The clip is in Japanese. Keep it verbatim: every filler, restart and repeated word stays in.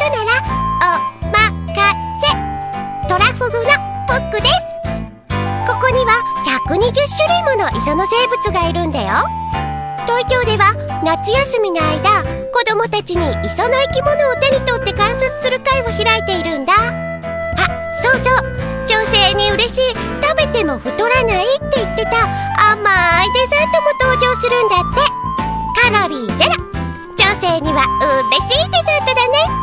ことならおまかせ。トラフグのプックです。ここにはひゃくにじゅっしゅるいもの磯の生物がいるんだよ。トイ町では夏休みの間、子供たちに磯の生き物を手に取って観察する会を開いているんだ。あ、そうそう、女性に嬉しい食べても太らないって言ってた甘いデザートも登場するんだって。カロリーゼロ、女性には嬉しいデザートだね。